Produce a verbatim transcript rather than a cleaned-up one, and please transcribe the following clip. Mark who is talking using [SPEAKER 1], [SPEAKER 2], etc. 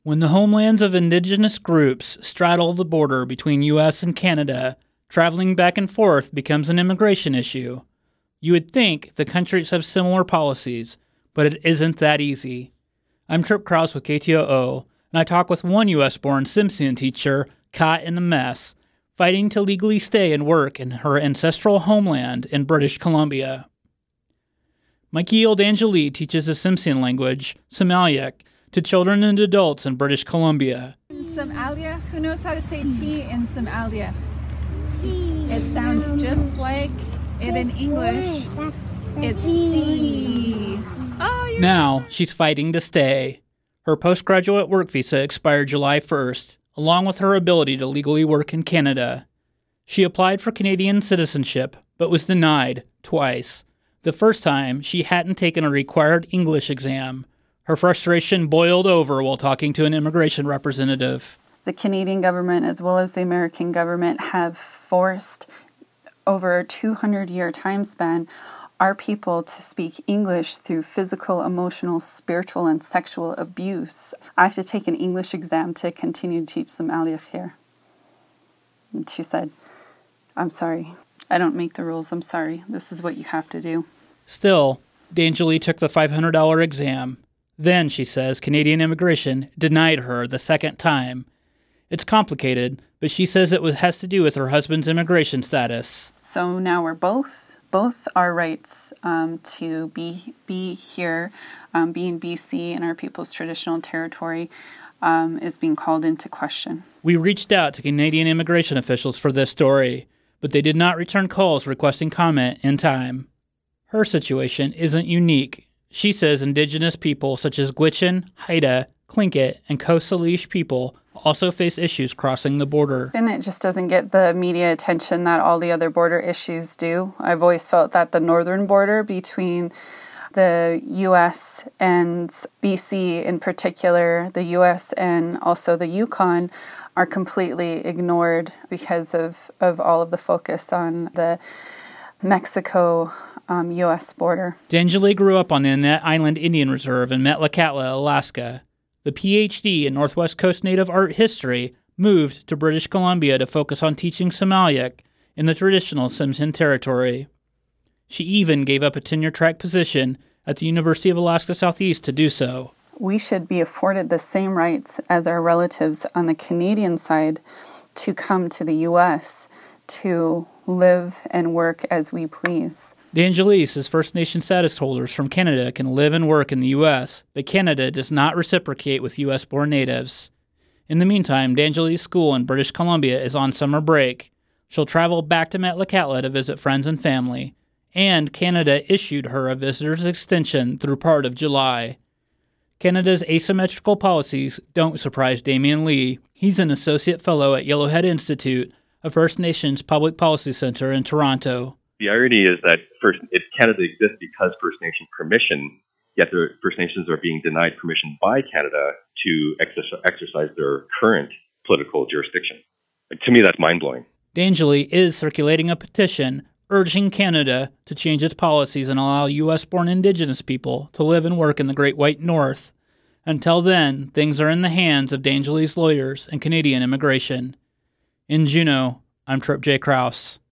[SPEAKER 1] When the homelands of indigenous groups straddle the border between U S and Canada, traveling back and forth becomes an immigration issue. You would think the countries have similar policies, but it isn't that easy. I'm Trip Krause with K T O O, and I talk with one U S-born Tsimshian teacher caught in a mess, fighting to legally stay and work in her ancestral homeland in British Columbia. Mikey Oldangeli teaches the Tsimshian language, Simalyeq, to children and adults in British Columbia.
[SPEAKER 2] In Simalyeq, who knows how to say T in Simalyeq? It sounds just like it in English. It's T. Oh, you're
[SPEAKER 1] Now, she's fighting to stay. Her postgraduate work visa expired July first, along with her ability to legally work in Canada. She applied for Canadian citizenship, but was denied twice. The first time, she hadn't taken a required English exam. Her frustration boiled over while talking to an immigration representative.
[SPEAKER 3] The Canadian government as well as the American government have forced, over a two hundred year time span, our people to speak English through physical, emotional, spiritual, and sexual abuse. I have to take an English exam to continue to teach Simalyeq here. And she said, I'm sorry. I don't make the rules. I'm sorry. This is what you have to do.
[SPEAKER 1] Still, D'Angeli took the five hundred dollars exam. Then, she says, Canadian immigration denied her the second time. It's complicated, but she says it has to do with her husband's immigration status.
[SPEAKER 3] So now we're both, both our rights um, to be be here, um, be in B C in our people's traditional territory, um, is being called into question.
[SPEAKER 1] We reached out to Canadian immigration officials for this story, but they did not return calls requesting comment in time. Her situation isn't unique. She says Indigenous people such as Gwich'in, Haida, Tlingit, and Coast Salish people also face issues crossing the border.
[SPEAKER 3] And it just doesn't get the media attention that all the other border issues do. I've always felt that the northern border between the U S and B C in particular, the U S and also the Yukon, are completely ignored because of, of all of the focus on the Mexico Um, U S border.
[SPEAKER 1] D'Angeli grew up on the Annette Island Indian Reserve in Metlakatla, Alaska. The P H D in Northwest Coast Native Art History moved to British Columbia to focus on teaching Simalyeq in the traditional Tsimshian territory. She even gave up a tenure-track position at the University of Alaska Southeast to do so.
[SPEAKER 3] We should be afforded the same rights as our relatives on the Canadian side to come to the U S to live and work as we please.
[SPEAKER 1] D'Angeli says First Nation status holders from Canada can live and work in the U S, but Canada does not reciprocate with U S-born natives. In the meantime, D'Angeli's school in British Columbia is on summer break. She'll travel back to Metlakatla to visit friends and family, and Canada issued her a visitor's extension through part of July. Canada's asymmetrical policies don't surprise Damian Lee. He's an associate fellow at Yellowhead Institute, a First Nations public policy center in Toronto.
[SPEAKER 4] The irony is that First, if Canada exists because First Nation permission, yet the First Nations are being denied permission by Canada to exercise, exercise their current political jurisdiction. Like, to me, that's mind-blowing.
[SPEAKER 1] D'Angeli is circulating a petition urging Canada to change its policies and allow U S-born Indigenous people to live and work in the Great White North. Until then, things are in the hands of D'Angeli's lawyers and Canadian immigration. In Juneau, I'm Trip J. Krause.